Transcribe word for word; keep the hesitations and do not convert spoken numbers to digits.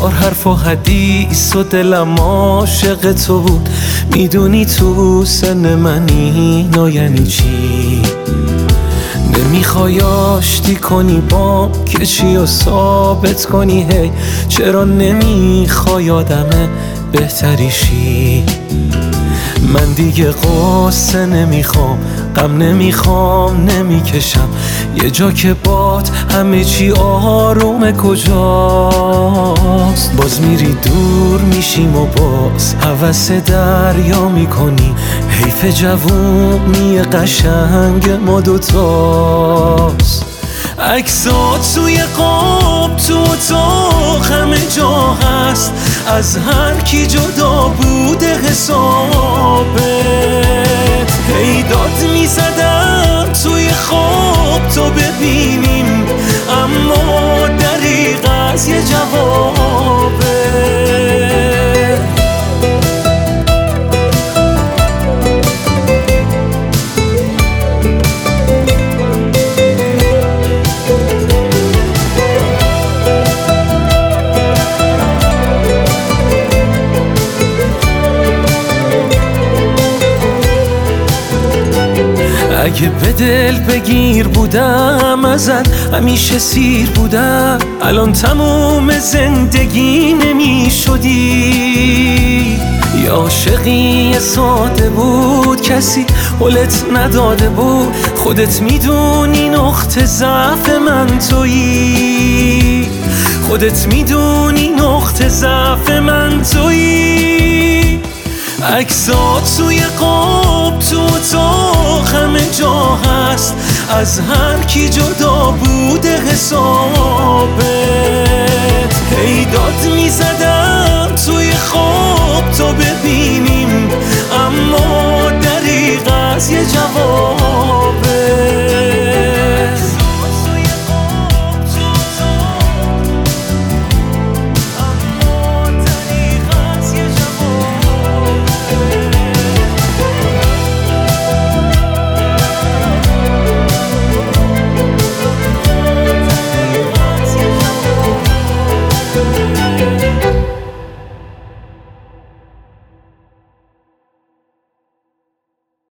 هزار حرف و حدیث و دلم عاشق تو بود. میدونی تو سن منی نو یعنی چی؟ نمیخوای آشتی کنی با کشی و ثابت کنی هی چرا نمیخوای آدم بهتری شی؟ من دیگه قصه نمیخوام، غم نمیخوام، نمیکشم یه جا که باد همه چی آرومه. کجاست؟ باز میری دور میشیم و باز هوس دریا میکنی. حیف جوونی قشنگ ما دوتاست. عکسات توی قاب تو اتاق همه جا هست، از هر کی جدا بوده حسابت. هی داد میزدم توی خواب تو ببینیم، اما دریغ از یه جوابت. اگه به دل بگیر بودم ازت همیشه سیر بودم، الان تموم زندگی نمی شدی. یا عاشقی ساده بود کسی حلت نداده بود، خودت میدونی نقطه ضعف من تویی. خودت میدونی نقطه ضعف من تویی. عکسات توی قاب تو اتاق همه جا هست، از هر کی جدا بوده حسابت. هی داد میزدم توی خواب تو ببینیم، اما دریغ از یه جواب